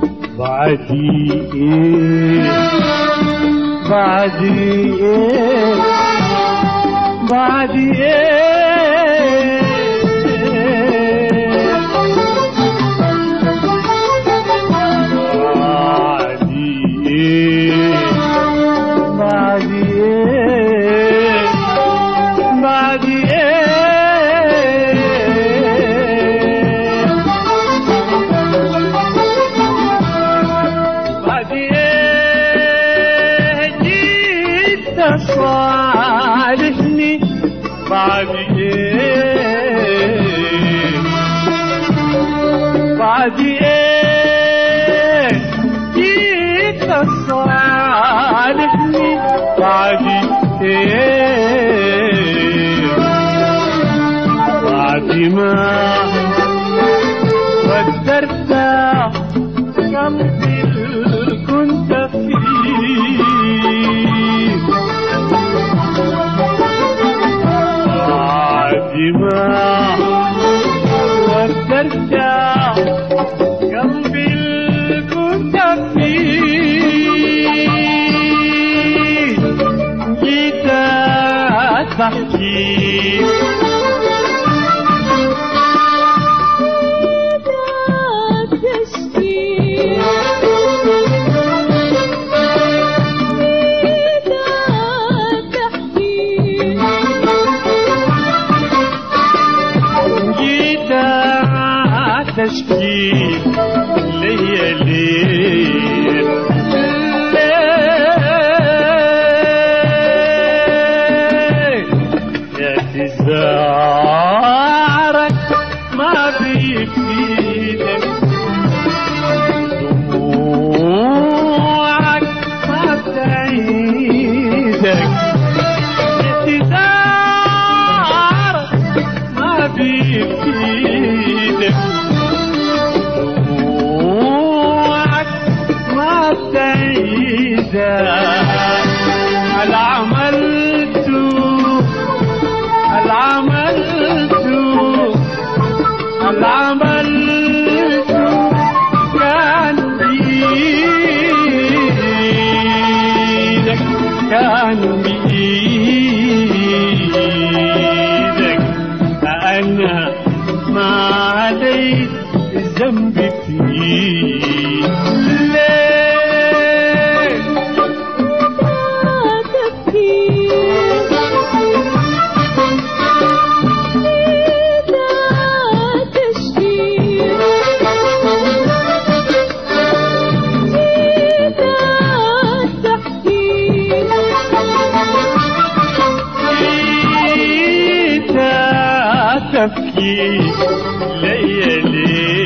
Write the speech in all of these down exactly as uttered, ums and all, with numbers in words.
بعدي ايه بعدي ايه بعدي ايه بعدي ايه بعدي ايه بعدي ايه جيت تصالحني بعدي ايه بعدي ايه جيت تصالحني بعدي ايه بعد ما قدرت قلبي كنت فيه بعد ما قدرت قلبي كنت فيه جيت تحكي تشكي ليا ليل يا تزارك ما بيفيدك دموعك ما بتعيدك يا تزارك ما بيفيدك هل عملت هل عملت هل عملت كان بإيدك كان بإيدك أنا ما عليك ذنب فيه تبكي ليالي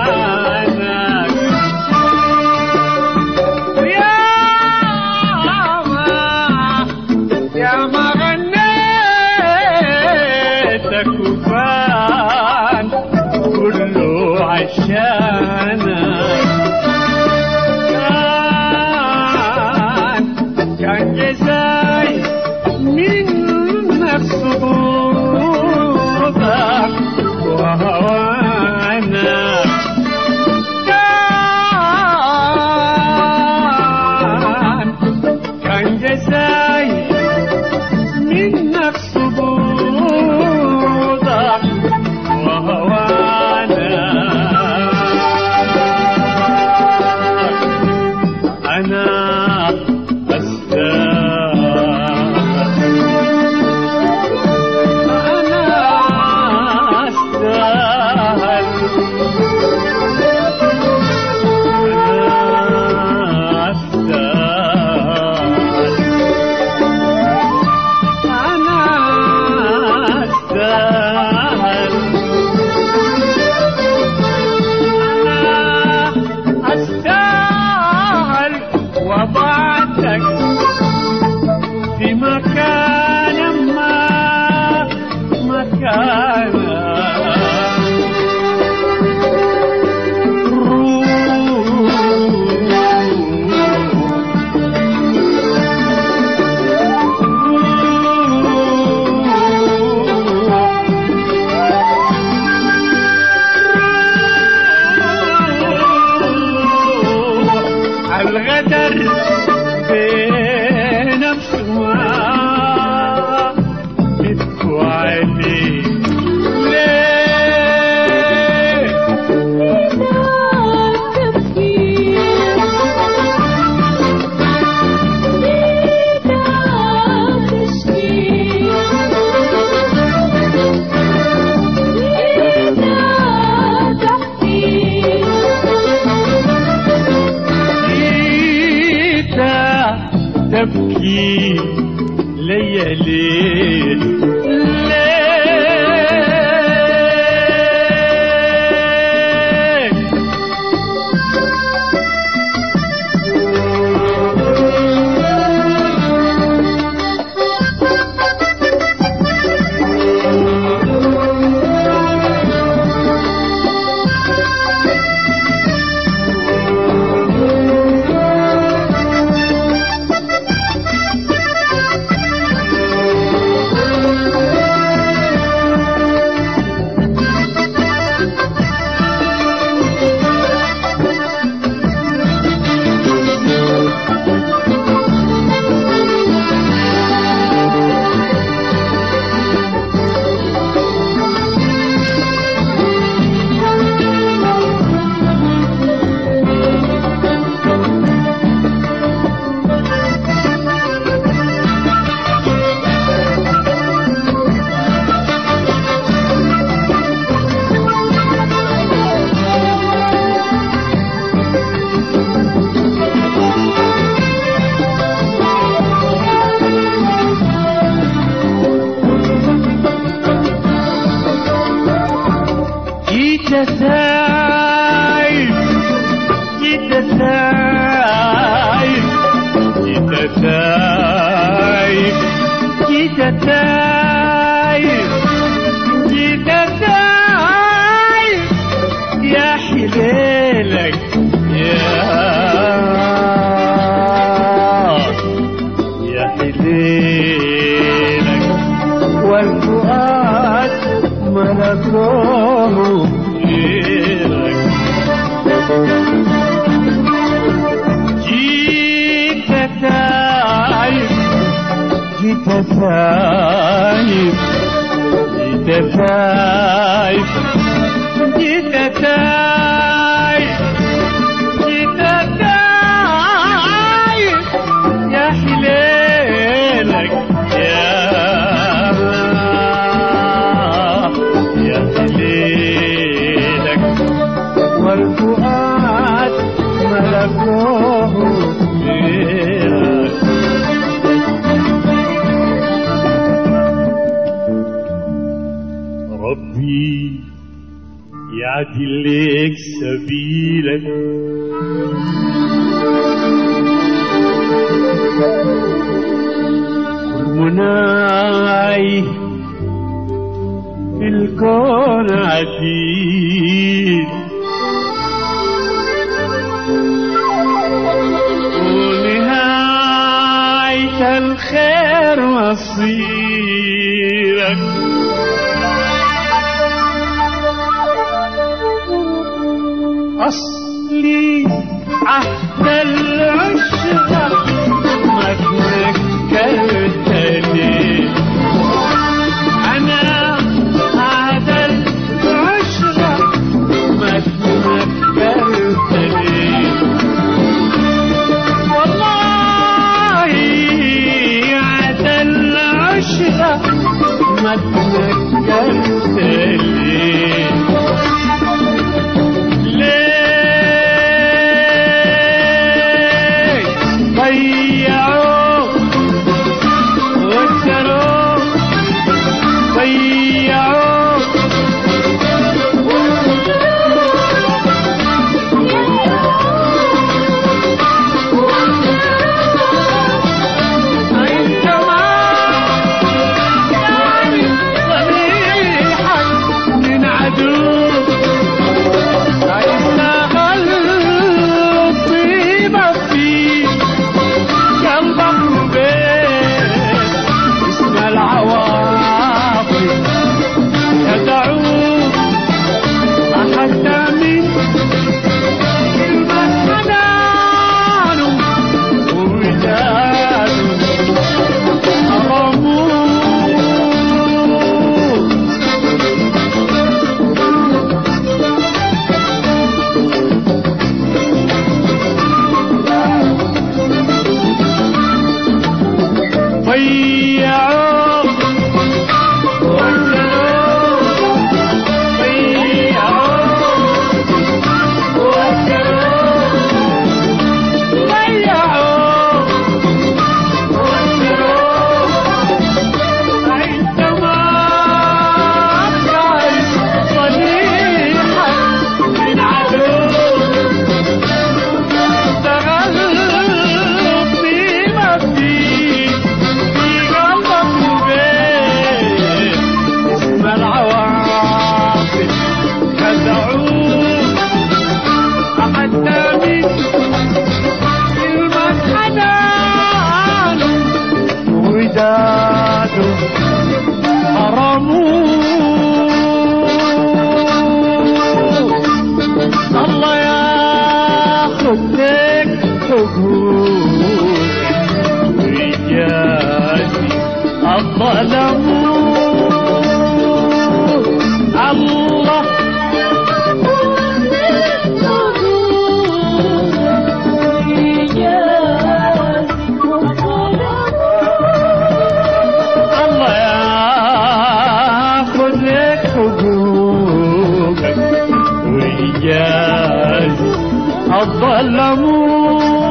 تبكي ليالي تايب جيت تايب جيت تايب جيت تايب جيت تايب يا حليلك يا يا حليلك والفؤاد ملكوه جيت تايب جيت تايب جيت تايب جيت تايب جيت تايب يا حليلك يا يا حليلك والفؤاد ملكوه غيرك. ربي يا عدل لك سبيلك مناي في الكون عديد ونهاية الخير مصيرك أصلي عهد العشرة ما تنكرت ليه أنا عهد العشرة ما تنكرت ليه والله عهد العشرة ما تنكرت ليه ضيعوا وكسروا ضيعوا انت ما يعني صريحك من عدو يستغل طيبة فيك قلبك بيت اسم العواطف يدعوك حتى من كلمة حنانه وودانه حرموك ضيعوا وكسروا ضيعوا وكسروا ضيعوا وكسروا انت ما تعرف صديقك من عدو استغل بما فيك العواطف خدعوك حتى من كلمة حنانه ووداده حرموك الله ياخذ لك حقوقك ويجازي الظلموك الله الله ياخذ لك حقوقك ويجازي الظلموك